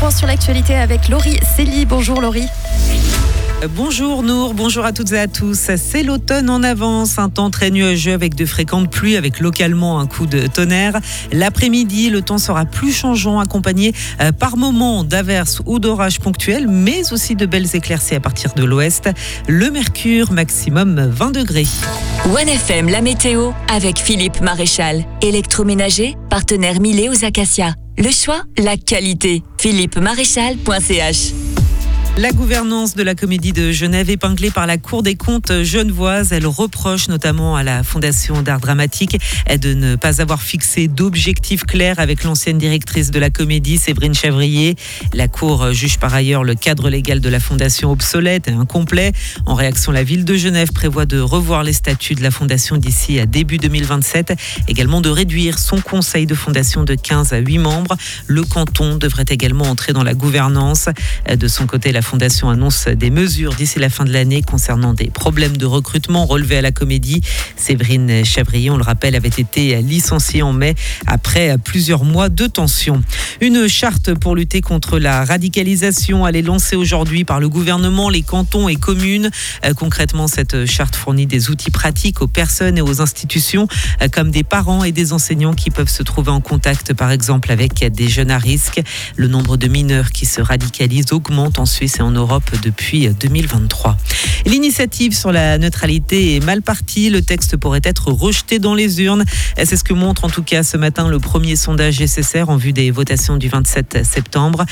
point sur l'actualité avec Laurie Célie. Bonjour Laurie. Bonjour Nour, bonjour à toutes et à tous. C'est l'automne en avance, un temps très nuageux avec de fréquentes pluies, avec localement un coup de tonnerre. L'après-midi, le temps sera plus changeant, accompagné par moments d'averses ou d'orages ponctuels, mais aussi de belles éclaircies à partir de l'ouest. Le mercure, maximum 20 degrés. 1FM, la météo, avec Philippe Maréchal. Électroménager, partenaire Milet aux Acacias. Le choix, la qualité. philippemaréchal.ch. La gouvernance de la Comédie de Genève épinglée par la Cour des comptes genevoise. Elle reproche notamment à la Fondation d'art dramatique de ne pas avoir fixé d'objectifs clairs avec l'ancienne directrice de la Comédie, Séverine Chavrier. La Cour juge par ailleurs le cadre légal de la Fondation obsolète et incomplet. En réaction, la ville de Genève prévoit de revoir les statuts de la Fondation d'ici à début 2027. Également de réduire son conseil de fondation de 15 à 8 membres. Le canton devrait également entrer dans la gouvernance. De son côté, la Fondation annonce des mesures d'ici la fin de l'année concernant des problèmes de recrutement relevés à la Comédie. Séverine Chavrier, on le rappelle, avait été licenciée en mai après plusieurs mois de tension. Une charte pour lutter contre la radicalisation, elle est lancée aujourd'hui par le gouvernement, les cantons et communes. Concrètement, cette charte fournit des outils pratiques aux personnes et aux institutions, comme des parents et des enseignants qui peuvent se trouver en contact, par exemple, avec des jeunes à risque. Le nombre de mineurs qui se radicalisent augmente en Suisse et en Europe depuis 2023. L'initiative sur la neutralité est mal partie. Le texte pourrait être rejeté dans les urnes. C'est ce que montre en tout cas ce matin le premier sondage SSR en vue des votations du 27 septembre.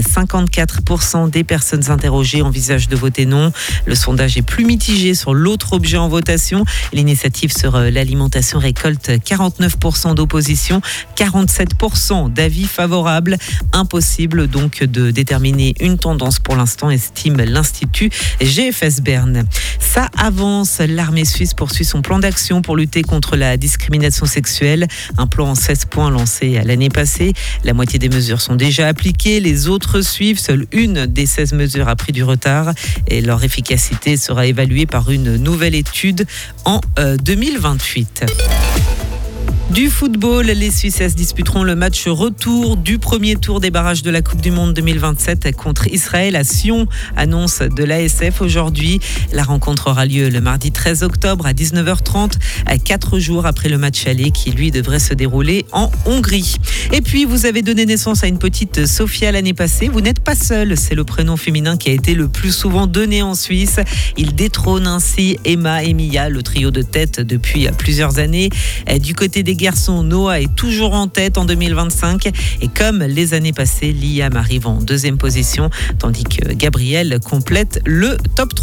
54% des personnes interrogées envisagent de voter non. Le sondage est plus mitigé sur l'autre objet en votation. L'initiative sur l'alimentation récolte 49% d'opposition, 47% d'avis favorables. Impossible donc de déterminer une tendance pour l'instant, estime l'Institut GFS Berne. Ça avance. L'armée suisse poursuit son plan d'action pour lutter contre la discrimination sexuelle. Un plan en 16 points lancé l'année passée. La moitié des mesures sont déjà appliquées. Les autres suivent. Seule une des 16 mesures a pris du retard et leur efficacité sera évaluée par une nouvelle étude en 2028. Du football, les Suisses disputeront le match retour du premier tour des barrages de la Coupe du Monde 2027 contre Israël à Sion, annonce de l'ASF aujourd'hui. La rencontre aura lieu le mardi 13 octobre à 19h30, 4 jours après le match aller qui lui devrait se dérouler en Hongrie. Et puis vous avez donné naissance à une petite Sophia l'année passée. Vous n'êtes pas seul, c'est le prénom féminin qui a été le plus souvent donné en Suisse. Il détrône ainsi Emma et Mia, le trio de tête depuis plusieurs années. Du côté des garçons, Noah est toujours en tête en 2025 et comme les années passées, Liam arrive en deuxième position tandis que Gabriel complète le top 3.